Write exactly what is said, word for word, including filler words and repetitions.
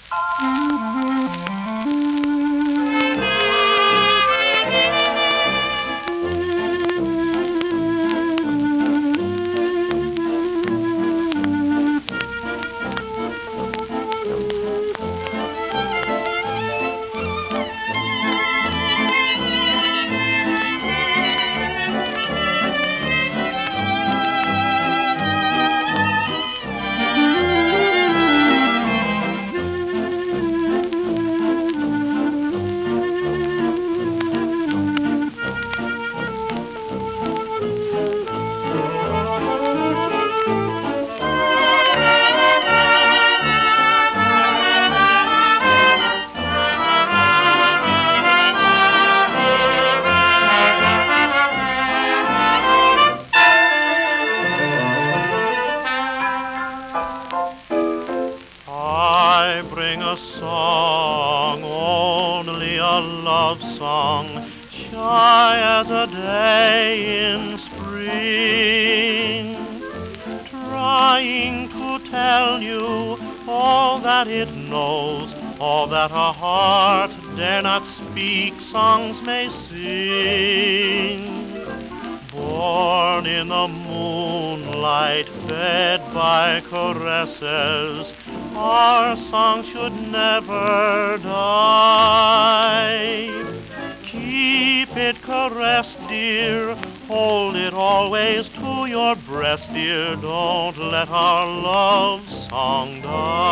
I bring a song, only a love song, shy as a day in spring, trying to tell you all that it knows, all that a heart dare not speak, songs may sing. Born in the moonlight, fed by caresses, our song should never die. Keep it caressed, dear, hold it always to your breast, dear, don't let our love song die.